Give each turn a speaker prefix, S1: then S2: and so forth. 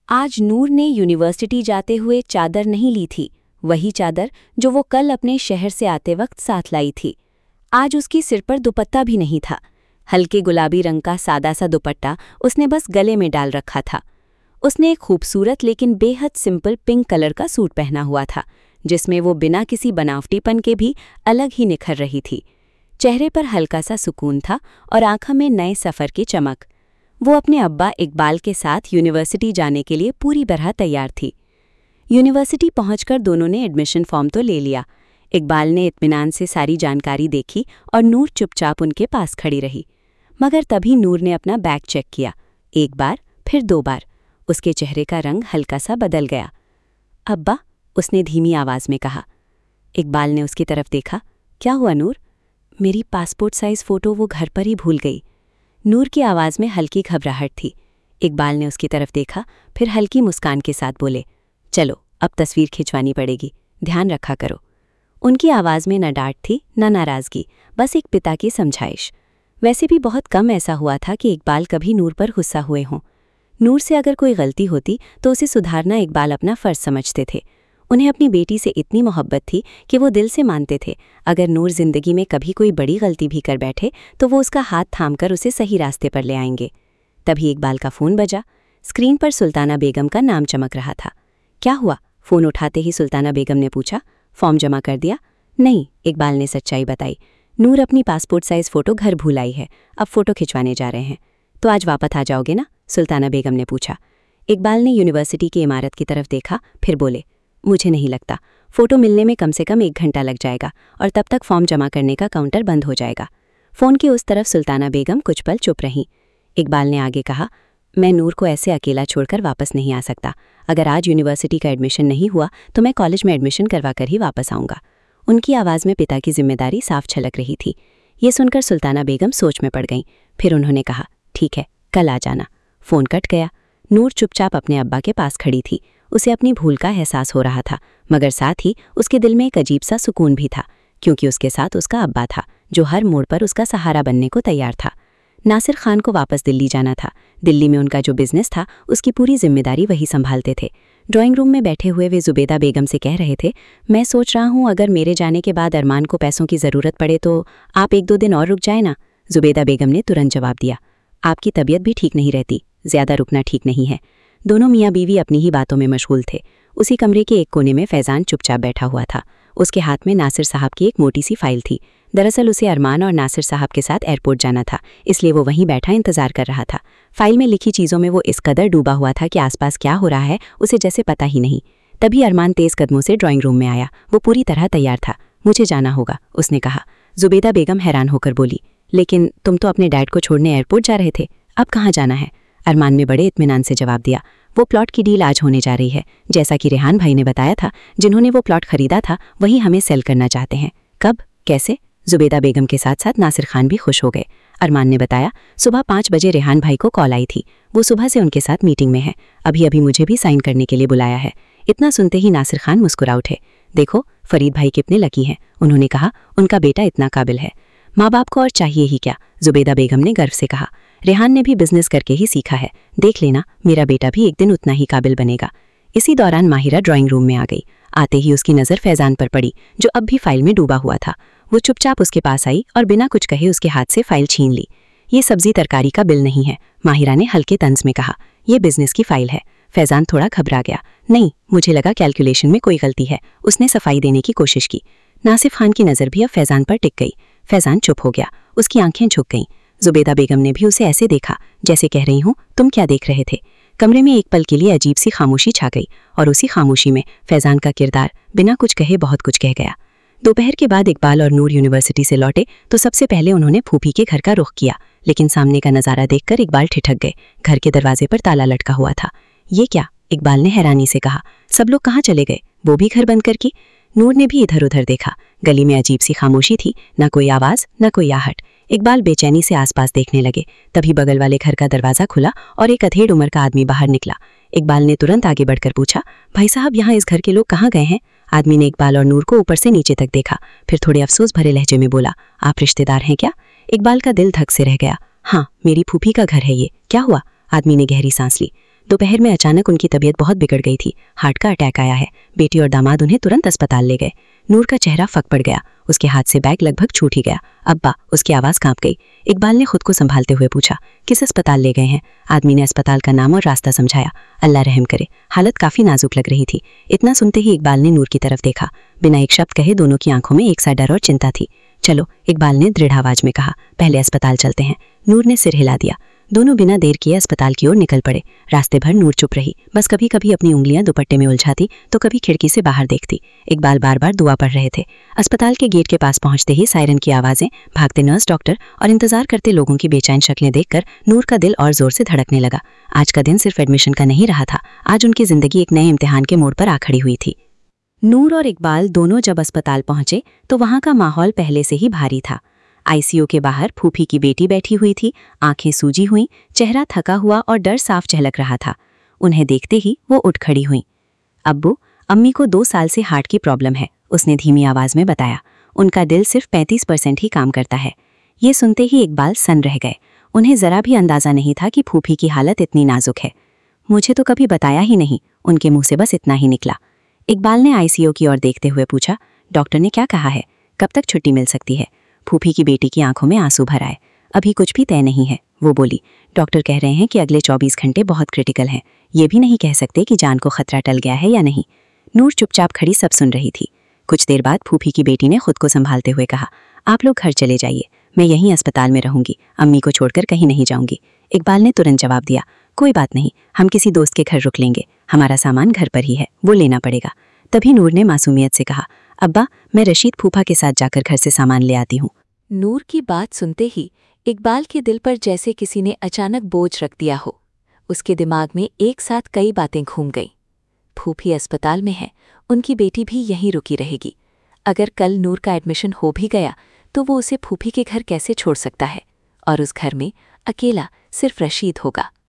S1: आज नूर ने यूनिवर्सिटी जाते हुए चादर नहीं ली थी, वही चादर जो वो कल अपने शहर से आते वक्त साथ लाई थी। आज उसकी सिर पर दुपट्टा भी नहीं था। हल्के गुलाबी रंग का सादा सा दुपट्टा उसने बस गले में डाल रखा था। उसने एक खूबसूरत लेकिन बेहद सिंपल पिंक कलर का सूट पहना हुआ था, जिसमें वो बिना किसी बनावटीपन के भी अलग ही निखर रही थी। चेहरे पर हल्का सा सुकून था और आंखों में नए सफ़र की चमक। वो अपने अब्बा इकबाल के साथ यूनिवर्सिटी जाने के लिए पूरी तरह तैयार थी। यूनिवर्सिटी पहुंचकर दोनों ने एडमिशन फॉर्म तो ले लिया। इकबाल ने इत्मीनान से सारी जानकारी देखी और नूर चुपचाप उनके पास खड़ी रही। मगर तभी नूर ने अपना बैग चेक किया, एक बार फिर 2 बार। उसके चेहरे का रंग हल्का सा बदल गया। अब्बा, उसने धीमी आवाज़ में कहा। इकबाल ने उसकी तरफ देखा। क्या हुआ नूर? मेरी पासपोर्ट साइज़ फ़ोटो वो घर पर ही भूल गई। नूर की आवाज़ में हल्की घबराहट थी। इकबाल ने उसकी तरफ देखा, फिर हल्की मुस्कान के साथ बोले, चलो अब तस्वीर खिंचवानी पड़ेगी, ध्यान रखा करो। उनकी आवाज़ में न डांट थी न नाराज़गी, बस एक पिता की समझाइश। वैसे भी बहुत कम ऐसा हुआ था कि इकबाल कभी नूर पर गुस्सा हुए हों। नूर से अगर कोई गलती होती तो उसे सुधारना इकबाल अपना फ़र्ज समझते थे। उन्हें अपनी बेटी से इतनी मोहब्बत थी कि वो दिल से मानते थे, अगर नूर ज़िंदगी में कभी कोई बड़ी गलती भी कर बैठे तो वो उसका हाथ थामकर उसे सही रास्ते पर ले आएंगे। तभी इकबाल का फ़ोन बजा। स्क्रीन पर सुल्ताना बेगम का नाम चमक रहा था। क्या हुआ? फ़ोन उठाते ही सुल्ताना बेगम ने पूछा। फॉर्म जमा कर दिया? नहीं, इकबाल ने सच्चाई बताई। नूर अपनी पासपोर्ट साइज़ फ़ोटो घर भूल आई है, अब फ़ोटो खिंचवाने जा रहे हैं। तो आज वापस आ जाओगे ना? सुल्ताना बेगम ने पूछा। इकबाल ने यूनिवर्सिटी की इमारत की तरफ देखा, फिर बोले, मुझे नहीं लगता। फ़ोटो मिलने में कम से कम 1 घंटा लग जाएगा और तब तक फॉर्म जमा करने का काउंटर बंद हो जाएगा। फ़ोन के उस तरफ सुल्ताना बेगम कुछ पल चुप रहीं। इकबाल ने आगे कहा, मैं नूर को ऐसे अकेला छोड़कर वापस नहीं आ सकता। अगर आज यूनिवर्सिटी का एडमिशन नहीं हुआ तो मैं कॉलेज में एडमिशन करवा कर ही वापस आऊँगा। उनकी आवाज़ में पिता की जिम्मेदारी साफ छलक रही थी। ये सुनकर सुल्ताना बेगम सोच में पड़ गईं। फिर उन्होंने कहा, ठीक है, कल आ जाना। फ़ोन कट गया। नूर चुपचाप अपने अब्बा के पास खड़ी थी। उसे अपनी भूल का एहसास हो रहा था, मगर साथ ही उसके दिल में एक अजीब सा सुकून भी था, क्योंकि उसके साथ उसका अब्बा था, जो हर मोड़ पर उसका सहारा बनने को तैयार था। नासिर खान को वापस दिल्ली जाना था। दिल्ली में उनका जो बिजनेस था, उसकी पूरी जिम्मेदारी वही संभालते थे। ड्राइंग रूम में बैठे हुए वे जुबेदा बेगम से कह रहे थे, मैं सोच रहा हूँ अगर मेरे जाने के बाद अरमान को पैसों की ज़रूरत पड़े तो आप 1-2 दिन और रुक जाए ना। जुबेदा बेगम ने तुरंत जवाब दिया, आपकी तबीयत भी ठीक नहीं रहती, ज़्यादा रुकना ठीक नहीं है। दोनों मियाँ बीवी अपनी ही बातों में मशगूल थे। उसी कमरे के एक कोने में फैज़ान चुपचाप बैठा हुआ था। उसके हाथ में नासिर साहब की एक मोटी सी फाइल थी। दरअसल उसे अरमान और नासिर साहब के साथ एयरपोर्ट जाना था, इसलिए वो वहीं बैठा इंतजार कर रहा था। फाइल में लिखी चीज़ों में वो इस कदर डूबा हुआ था कि आसपास क्या हो रहा है उसे जैसे पता ही नहीं। तभी अरमान तेज़ कदमों से ड्राइंग रूम में आया। वो पूरी तरह तैयार था। मुझे जाना होगा, उसने कहा। जुबेदा बेगम हैरान होकर बोली, लेकिन तुम तो अपने डैड को छोड़ने एयरपोर्ट जा रहे थे, अब कहाँ जाना है? अरमान ने बड़े इत्मीनान से जवाब दिया, वो प्लॉट की डील आज होने जा रही है। जैसा कि रेहान भाई ने बताया था, जिन्होंने वो प्लॉट खरीदा था वही हमें सेल करना चाहते हैं। कब, कैसे? जुबेदा बेगम के साथ साथ नासिर खान भी खुश हो गए। अरमान ने बताया, सुबह 5 बजे रेहान भाई को कॉल आई थी। वो सुबह से उनके साथ मीटिंग में है। अभी अभी मुझे भी साइन करने के लिए बुलाया है। इतना सुनते ही नासिर खान मुस्कुरा उठे। देखो, फरीद भाई कितने लकी हैं, उन्होंने कहा। उनका बेटा इतना काबिल है। माँ बाप को और चाहिए ही क्या, जुबेदा बेगम ने गर्व से कहा। रेहान ने भी बिजनेस करके ही सीखा है, देख लेना मेरा बेटा भी एक दिन उतना ही काबिल बनेगा। इसी दौरान माहिरा ड्राइंग रूम में आ गई। आते ही उसकी नज़र फैज़ान पर पड़ी, जो अब भी फाइल में डूबा हुआ था। वो चुपचाप उसके पास आई और बिना कुछ कहे उसके हाथ से फाइल छीन ली। ये सब्जी तरकारी का बिल नहीं है, माहिरा ने हल्के तंज में कहा, ये बिजनेस की फाइल है। फैज़ान थोड़ा घबरा गया। नहीं, मुझे लगा कैलकुलेशन में कोई गलती है। उसने सफाई देने की कोशिश की। नासिफ खान की नज़र भी अब फैज़ान पर टिक गई। फैज़ान चुप हो गया, उसकी आंखें झुक गईं। जुबेदा बेगम ने भी उसे ऐसे देखा जैसे कह रही हूँ, तुम क्या देख रहे थे? कमरे में एक पल के लिए अजीब सी खामोशी छा गई और उसी खामोशी में फैज़ान का किरदार बिना कुछ कहे बहुत कुछ कह गया। दोपहर के बाद इकबाल और नूर यूनिवर्सिटी से लौटे तो सबसे पहले उन्होंने फूफी के घर का रुख किया, लेकिन सामने का नज़ारा देखकर इकबाल ठिठक गए। घर के दरवाजे पर ताला लटका हुआ था। ये क्या? इकबाल ने हैरानी से कहा। सब लोग कहाँ चले गए? वो भी घर बंद करके? नूर ने भी इधर उधर देखा। गली में अजीब सी खामोशी थी, ना कोई आवाज़ ना कोई आहट। इकबाल बेचैनी से आसपास देखने लगे। तभी बगल वाले घर का दरवाज़ा खुला और एक अधेड़ उम्र का आदमी बाहर निकला। इकबाल ने तुरंत आगे बढ़कर पूछा, भाई साहब, यहाँ इस घर के लोग कहाँ गए हैं? आदमी ने इकबाल और नूर को ऊपर से नीचे तक देखा, फिर थोड़े अफसोस भरे लहजे में बोला, आप रिश्तेदार हैं क्या? इकबाल का दिल धक से रह गया। हाँ, मेरी फूफी का घर है ये। क्या हुआ? आदमी ने गहरी सांस ली।
S2: दोपहर में अचानक उनकी तबीयत बहुत बिगड़ गई थी। हार्ट का अटैक आया है। बेटी और दामाद उन्हें तुरंत अस्पताल ले गए। नूर का चेहरा फक पड़ गया। उसके हाथ से बैग लगभग छूट ही गया। अब्बा, उसकी आवाज़ कांप गई। इकबाल ने खुद को संभालते हुए पूछा, किस अस्पताल ले गए हैं? आदमी ने अस्पताल का नाम और रास्ता समझाया। अल्लाह रहम करे, हालत काफ़ी नाजुक लग रही थी। इतना सुनते ही इकबाल ने नूर की तरफ देखा। बिना एक शब्द कहे दोनों की आंखों में एक सा डर और चिंता थी। चलो, इकबाल ने दृढ़ आवाज में कहा, पहले अस्पताल चलते हैं। नूर ने सिर हिला दिया। दोनों बिना देर किए अस्पताल की ओर निकल पड़े। रास्ते भर नूर चुप रही, बस कभी कभी अपनी उंगलियां दुपट्टे में उलझाती तो कभी खिड़की से बाहर देखती। इकबाल बार बार दुआ पढ़ रहे थे। अस्पताल के गेट के पास पहुंचते ही सायरन की आवाजें, भागते नर्स, डॉक्टर और इंतजार करते लोगों की बेचैन शक्लें देखकर नूर का दिल और जोर से धड़कने लगा। आज का दिन सिर्फ एडमिशन का नहीं रहा था, आज उनकी जिंदगी एक नए इम्तिहान के मोड़ पर आ खड़ी हुई थी। नूर और इकबाल दोनों जब अस्पताल पहुंचे तो वहां का माहौल पहले से ही भारी था। आईसीयू के बाहर फूफी की बेटी बैठी हुई थी, आंखें सूजी हुई, चेहरा थका हुआ और डर साफ झलक रहा था। उन्हें देखते ही वो उठ खड़ी हुई। अब्बू, अम्मी को 2 साल से हार्ट की प्रॉब्लम है, उसने धीमी आवाज में बताया। उनका दिल सिर्फ 35% ही काम करता है। ये सुनते ही इकबाल सन रह गए। उन्हें जरा भी अंदाजा नहीं था कि फूफी की हालत इतनी नाजुक है। मुझे तो कभी बताया ही नहीं, उनके मुंह से बस इतना ही निकला। इकबाल ने आईसीयू की ओर देखते हुए पूछा, डॉक्टर ने क्या कहा है? कब तक छुट्टी मिल सकती है? फूफी की बेटी की आंखों में आंसू भर आए। अभी कुछ भी तय नहीं है, वो बोली। डॉक्टर कह रहे हैं कि अगले 24 घंटे बहुत क्रिटिकल हैं। ये भी नहीं कह सकते कि जान को खतरा टल गया है या नहीं। नूर चुपचाप खड़ी सब सुन रही थी। कुछ देर बाद फूफी की बेटी ने खुद को संभालते हुए कहा, आप लोग घर चले जाइए, मैं यहीं अस्पताल में रहूंगी, अम्मी को छोड़कर कहीं नहीं जाऊंगी। इकबाल ने तुरंत जवाब दिया, कोई बात नहीं, हम किसी दोस्त के घर रुक लेंगे, हमारा सामान घर पर ही है, वो लेना पड़ेगा। तभी नूर ने मासूमियत से कहा, अब्बा, मैं रशीद फूफा के साथ जाकर घर से सामान ले आती हूँ।
S1: नूर की बात सुनते ही इकबाल के दिल पर जैसे किसी ने अचानक बोझ रख दिया हो। उसके दिमाग में एक साथ कई बातें घूम गईं। फूफी अस्पताल में है, उनकी बेटी भी यहीं रुकी रहेगी। अगर कल नूर का एडमिशन हो भी गया तो वो उसे फूफी के घर कैसे छोड़ सकता है? और उस घर में अकेला सिर्फ रशीद होगा।